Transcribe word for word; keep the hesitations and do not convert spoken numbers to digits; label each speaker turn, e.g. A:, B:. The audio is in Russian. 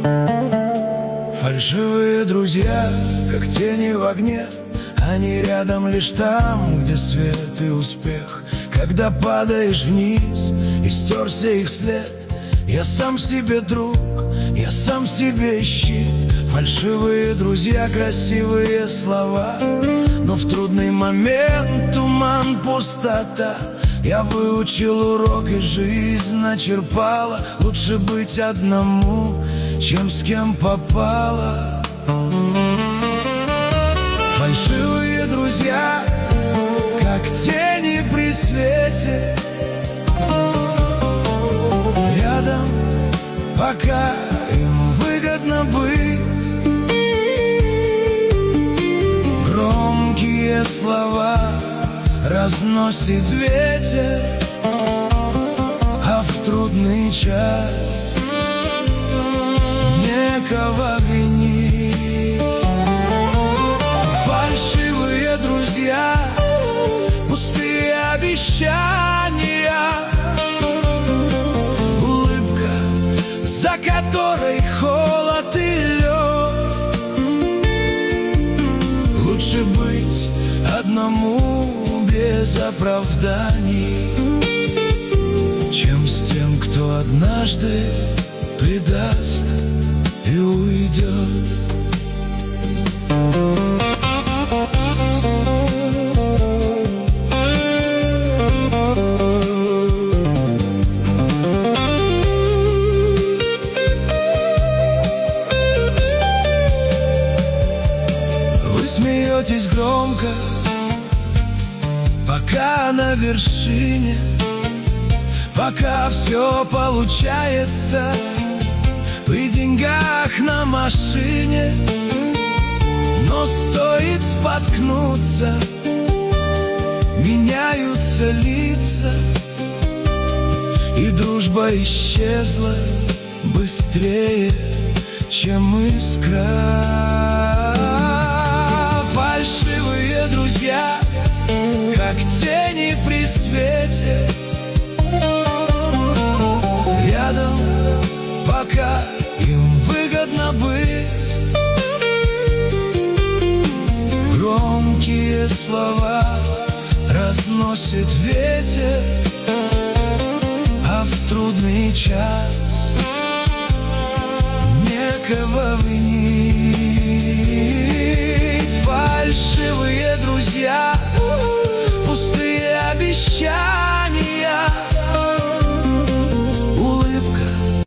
A: Фальшивые друзья, как тени в огне, они рядом лишь там, где свет и успех. Когда падаешь вниз и стерся их след, я сам себе друг, я сам себе щит. Фальшивые друзья, красивые слова, но в трудный момент туман, пустота. Я выучил урок, и жизнь начерпала: лучше быть одному, чем с кем попало. Фальшивые друзья, как тени при свете, рядом, пока им выгодно быть. Громкие слова разносит ветер, а в трудный час некого винить. Фальшивые друзья, пустые обещания, улыбка, за которой холод и лед. Лучше быть одному без оправданий, чем с тем, кто однажды предаст и уйдет. Вы смеетесь громко, пока на вершине, пока все получается, при деньгах на машине. Но стоит споткнуться, меняются лица, и дружба исчезла быстрее, чем искра. Фальшивые друзья, как тени при свете, рядом, пока им выгодно быть. Громкие слова разносит ветер, а в трудный час некого